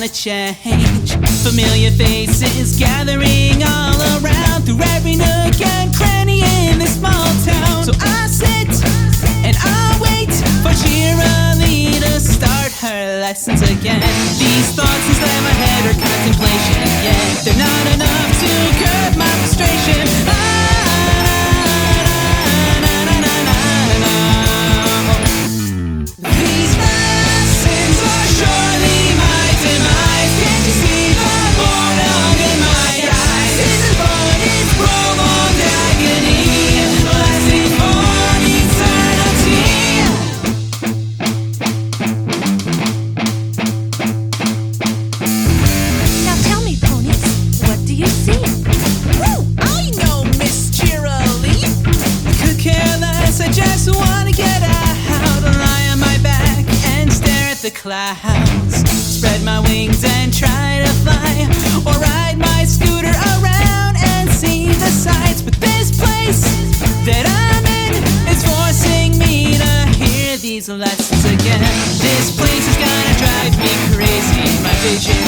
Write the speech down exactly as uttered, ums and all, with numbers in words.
a change. Familiar faces gathering all around, through every nook and cranny in this small town. So I sit and I wait for Cheerilee to start her lessons again. These thoughts inside my head are contemplation, and yet they're not enough to curb my frustration. The clouds, spread my wings and try to fly, or ride my scooter around and see the sights. But this place that I'm in is forcing me to hear these lessons again. This place is gonna drive me crazy. My vision